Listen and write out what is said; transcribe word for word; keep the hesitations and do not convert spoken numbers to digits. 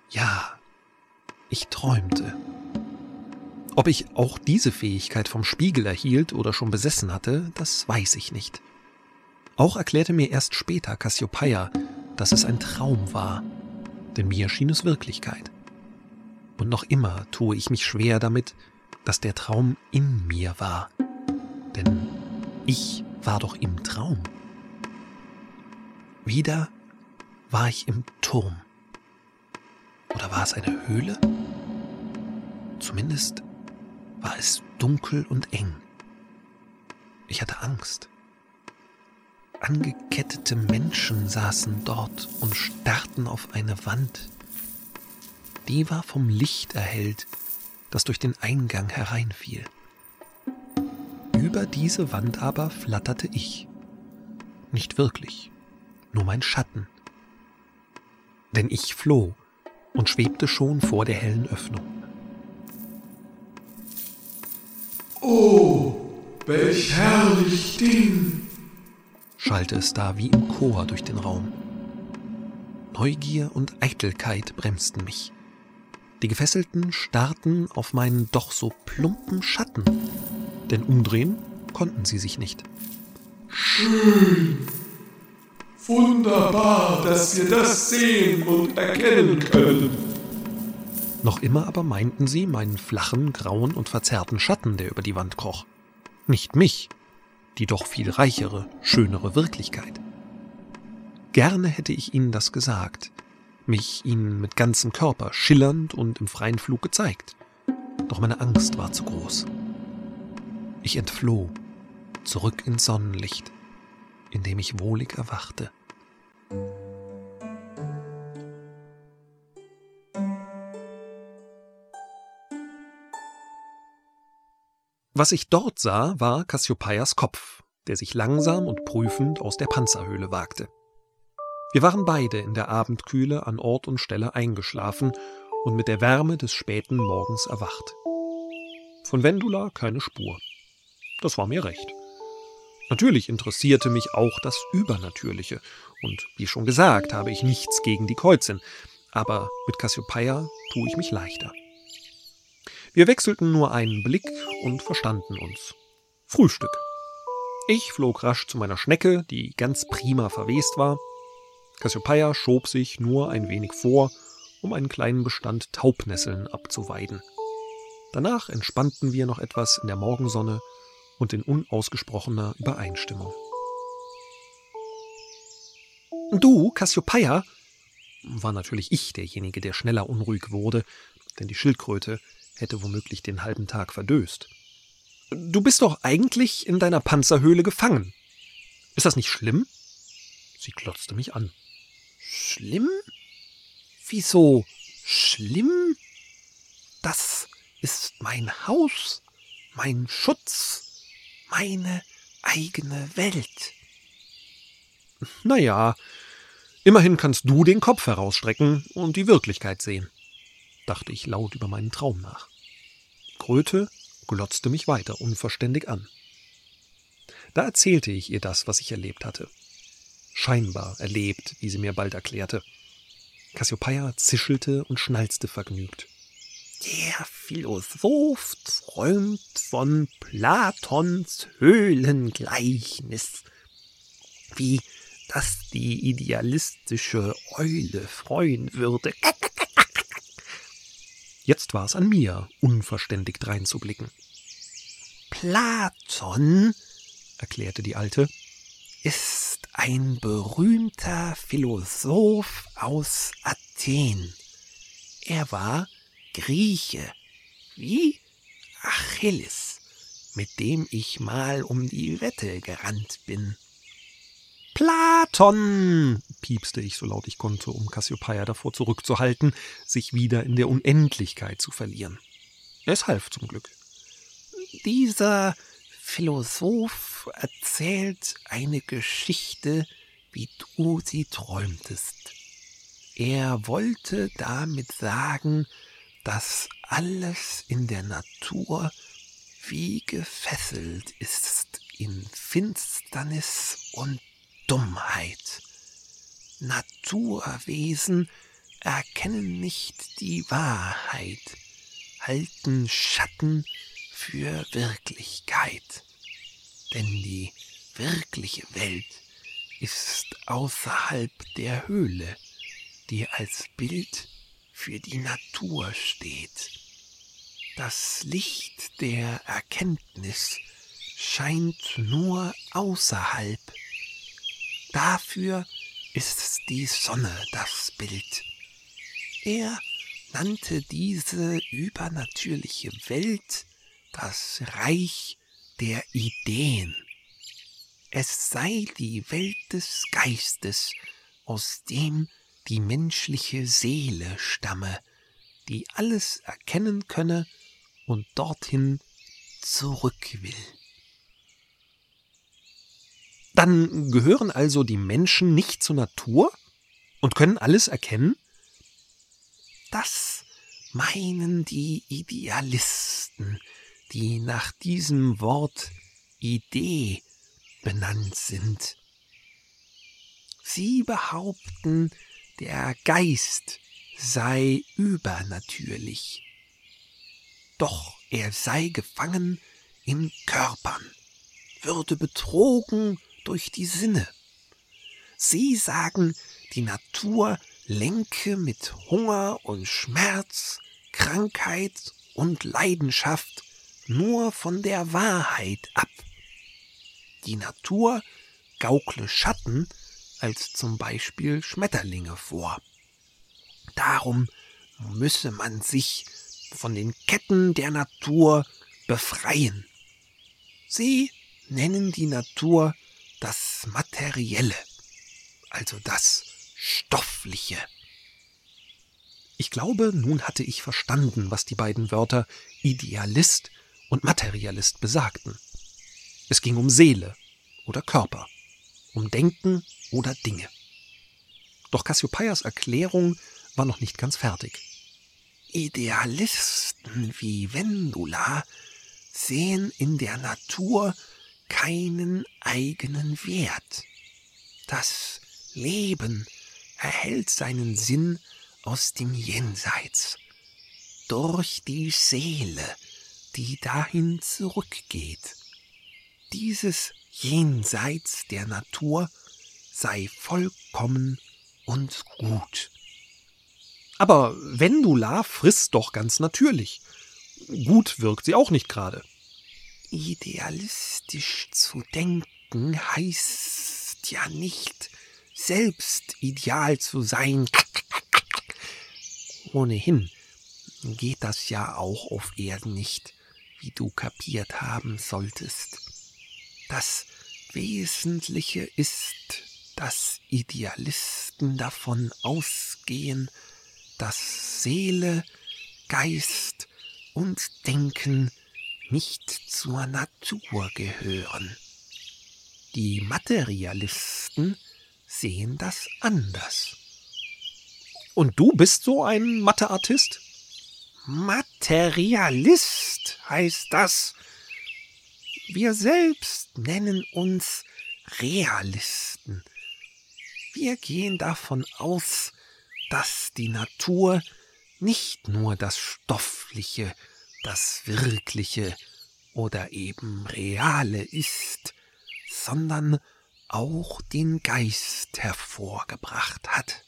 Ja, ich träumte. Ob ich auch diese Fähigkeit vom Spiegel erhielt oder schon besessen hatte, das weiß ich nicht. Auch erklärte mir erst später Cassiopeia, dass es ein Traum war, denn mir schien es Wirklichkeit. Und noch immer tue ich mich schwer damit, dass der Traum in mir war. Denn ich war doch im Traum. Wieder war ich im Turm. Oder war es eine Höhle? Zumindest war es dunkel und eng. Ich hatte Angst. Angekettete Menschen saßen dort und starrten auf eine Wand. Die war vom Licht erhellt, das durch den Eingang hereinfiel. Über diese Wand aber flatterte ich. Nicht wirklich, nur mein Schatten. Denn ich floh und schwebte schon vor der hellen Öffnung. »Oh, welch herrlich Ding«, schallte es da wie im Chor durch den Raum. Neugier und Eitelkeit bremsten mich. Die Gefesselten starrten auf meinen doch so plumpen Schatten, denn umdrehen konnten sie sich nicht. »Schön, wunderbar, dass wir das sehen und erkennen können.« Noch immer aber meinten sie meinen flachen, grauen und verzerrten Schatten, der über die Wand kroch. Nicht mich, die doch viel reichere, schönere Wirklichkeit. Gerne hätte ich ihnen das gesagt, mich ihnen mit ganzem Körper, schillernd und im freien Flug gezeigt. Doch meine Angst war zu groß. Ich entfloh, zurück ins Sonnenlicht, in dem ich wohlig erwachte. Was ich dort sah, war Cassiopeias Kopf, der sich langsam und prüfend aus der Panzerhöhle wagte. Wir waren beide in der Abendkühle an Ort und Stelle eingeschlafen und mit der Wärme des späten Morgens erwacht. Von Wendula keine Spur. Das war mir recht. Natürlich interessierte mich auch das Übernatürliche und wie schon gesagt, habe ich nichts gegen die Kreuzin, aber mit Cassiopeia tue ich mich leichter. Wir wechselten nur einen Blick und verstanden uns. Frühstück. Ich flog rasch zu meiner Schnecke, die ganz prima verwest war. Cassiopeia schob sich nur ein wenig vor, um einen kleinen Bestand Taubnesseln abzuweiden. Danach entspannten wir noch etwas in der Morgensonne und in unausgesprochener Übereinstimmung. »Du, Cassiopeia«, war natürlich ich derjenige, der schneller unruhig wurde, denn die Schildkröte hätte womöglich den halben Tag verdöst. »Du bist doch eigentlich in deiner Panzerhöhle gefangen. Ist das nicht schlimm?« Sie glotzte mich an. »Schlimm? Wieso schlimm? Das ist mein Haus, mein Schutz, meine eigene Welt.« »Naja, immerhin kannst du den Kopf herausstrecken und die Wirklichkeit sehen«, dachte ich laut über meinen Traum nach. Kröte glotzte mich weiter unverständig an. Da erzählte ich ihr das, was ich erlebt hatte. Scheinbar erlebt, wie sie mir bald erklärte. Cassiopeia zischelte und schnalzte vergnügt. »Der Philosoph träumt von Platons Höhlengleichnis, wie das die idealistische Eule freuen würde.« Jetzt war es an mir, unverständigt dreinzublicken. »Platon«, erklärte die Alte, »ist ein berühmter Philosoph aus Athen. Er war Grieche, wie Achilles, mit dem ich mal um die Wette gerannt bin.« »Platon«, piepste ich so laut ich konnte, um Cassiopeia davor zurückzuhalten, sich wieder in der Unendlichkeit zu verlieren. Es half zum Glück. »Dieser Philosoph erzählt eine Geschichte, wie du sie träumtest. Er wollte damit sagen, dass alles in der Natur wie gefesselt ist in Finsternis und Dummheit. Naturwesen erkennen nicht die Wahrheit, halten Schatten für Wirklichkeit. Denn die wirkliche Welt ist außerhalb der Höhle, die als Bild für die Natur steht. Das Licht der Erkenntnis scheint nur außerhalb. Dafür ist die Sonne das Bild. Er nannte diese übernatürliche Welt das Reich der Ideen. Es sei die Welt des Geistes, aus dem die menschliche Seele stamme, die alles erkennen könne und dorthin zurück will. Dann gehören also die Menschen nicht zur Natur und können alles erkennen? Das meinen die Idealisten, die nach diesem Wort Idee benannt sind. Sie behaupten, der Geist sei übernatürlich. Doch er sei gefangen in Körpern, würde betrogen durch die Sinne. Sie sagen, die Natur lenke mit Hunger und Schmerz, Krankheit und Leidenschaft nur von der Wahrheit ab. Die Natur gaukle Schatten als zum Beispiel Schmetterlinge vor. Darum müsse man sich von den Ketten der Natur befreien. Sie nennen die Natur das Materielle, also das Stoffliche. Ich glaube, nun hatte ich verstanden, was die beiden Wörter Idealist und Materialist besagten. Es ging um Seele oder Körper, um Denken oder Dinge. Doch Cassiopeias Erklärung war noch nicht ganz fertig. Idealisten wie Wendula sehen in der Natur keinen eigenen Wert. Das Leben erhält seinen Sinn aus dem Jenseits, durch die Seele, die dahin zurückgeht. Dieses Jenseits der Natur sei vollkommen und gut. Aber Wendula frisst doch ganz natürlich. Gut wirkt sie auch nicht gerade. Idealistisch zu denken heißt ja nicht, selbst ideal zu sein. Ohnehin geht das ja auch auf Erden nicht, wie du kapiert haben solltest. Das Wesentliche ist, dass Idealisten davon ausgehen, dass Seele, Geist und Denken nicht zur Natur gehören. Die Materialisten sehen das anders. Und du bist so ein Matheartist? Materialist heißt das. Wir selbst nennen uns Realisten. Wir gehen davon aus, dass die Natur nicht nur das Stoffliche, das Wirkliche oder eben Reale ist, sondern auch den Geist hervorgebracht hat.